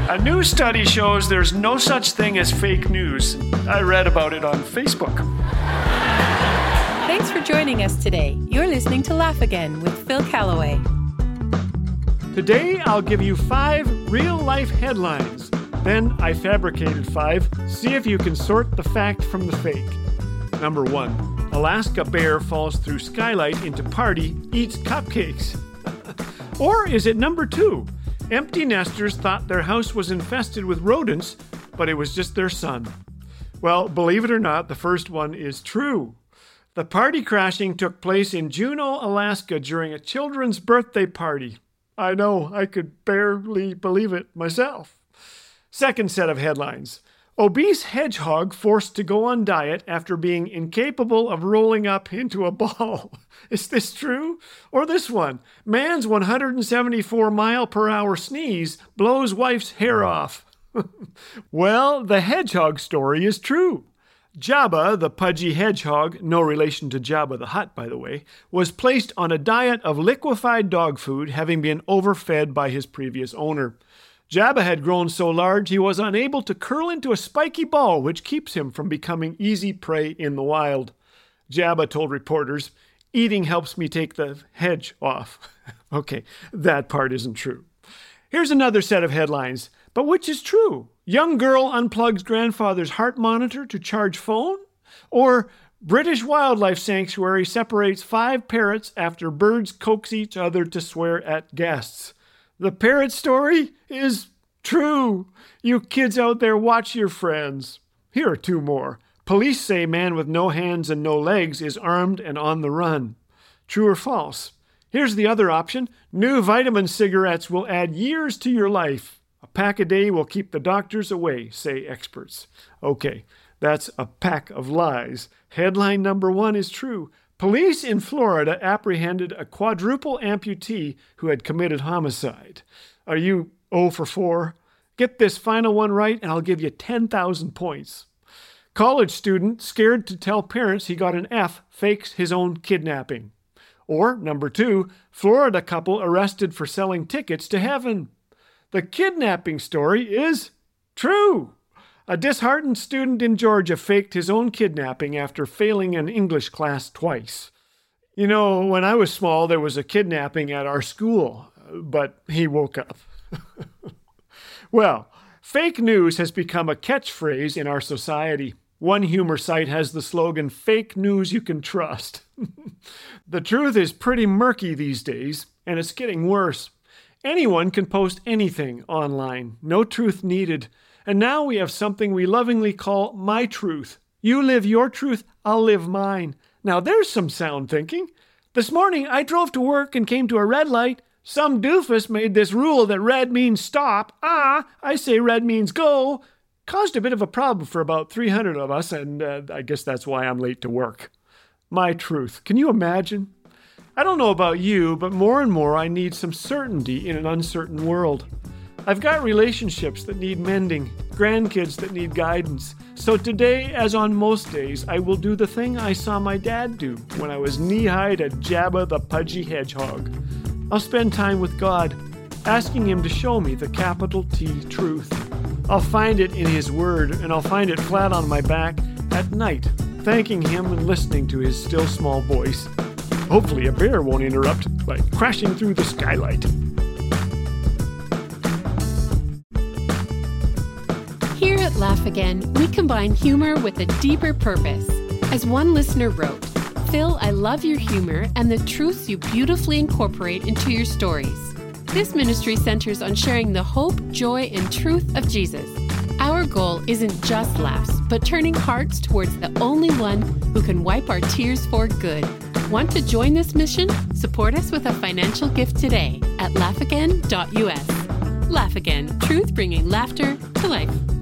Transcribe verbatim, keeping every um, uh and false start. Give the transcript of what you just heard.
A new study shows there's no such thing as fake news. I read about it on Facebook. Thanks for joining us today. You're listening to Laugh Again with Phil Callaway. Today, I'll give you five real-life headlines. Then I fabricated five. See if you can sort the fact from the fake. Number one, Alaska bear falls through skylight into party, eats cupcakes. Or is it number two? Empty nesters thought their house was infested with rodents, but it was just their son. Well, believe it or not, the first one is true. The party crashing took place in Juneau, Alaska during a children's birthday party. I know, I could barely believe it myself. Second set of headlines. Obese hedgehog forced to go on diet after being incapable of rolling up into a ball. Is this true? Or this one. Man's one hundred seventy-four mile per hour sneeze blows wife's hair off. Well, the hedgehog story is true. Jabba, the pudgy hedgehog, no relation to Jabba the Hutt, by the way, was placed on a diet of liquefied dog food, having been overfed by his previous owner. Jabba had grown so large he was unable to curl into a spiky ball, which keeps him from becoming easy prey in the wild. Jabba told reporters, "Eating helps me take the hedge off." Okay, that part isn't true. Here's another set of headlines. But which is true? Young girl unplugs grandfather's heart monitor to charge phone? Or British wildlife sanctuary separates five parrots after birds coax each other to swear at guests? The parrot story is true. You kids out there, watch your friends. Here are two more. Police say man with no hands and no legs is armed and on the run. True or false? Here's the other option. New vitamin cigarettes will add years to your life. A pack a day will keep the doctors away, say experts. Okay, that's a pack of lies. Headline number one is true. Police in Florida apprehended a quadruple amputee who had committed homicide. Are you oh for four? Get this final one right and I'll give you ten thousand points. College student scared to tell parents he got an F fakes his own kidnapping. Or, number two, Florida couple arrested for selling tickets to heaven. The kidnapping story is true. A disheartened student in Georgia faked his own kidnapping after failing an English class twice. You know, when I was small, there was a kidnapping at our school, but he woke up. Well, fake news has become a catchphrase in our society. One humor site has the slogan, "Fake news you can trust." The truth is pretty murky these days, and it's getting worse. Anyone can post anything online. No truth needed. And now we have something we lovingly call my truth. You live your truth, I'll live mine. Now there's some sound thinking. This morning I drove to work and came to a red light. Some doofus made this rule that red means stop. Ah, I say red means go. Caused a bit of a problem for about three hundred of us, and uh, I guess that's why I'm late to work. My truth. Can you imagine? I don't know about you, but more and more I need some certainty in an uncertain world. I've got relationships that need mending, grandkids that need guidance. So today, as on most days, I will do the thing I saw my dad do when I was knee-high to Jabba the pudgy hedgehog. I'll spend time with God, asking him to show me the capital T truth. I'll find it in his word, and I'll find it flat on my back at night, thanking him and listening to his still small voice. Hopefully a bear won't interrupt by crashing through the skylight. Here at Laugh Again, we combine humor with a deeper purpose. As one listener wrote, "Phil, I love your humor and the truths you beautifully incorporate into your stories. This ministry centers on sharing the hope, joy, and truth of Jesus. Our goal isn't just laughs, but turning hearts towards the only one who can wipe our tears for good. Want to join this mission? Support us with a financial gift today at laugh again dot U S. Laugh Again, truth bringing laughter to life."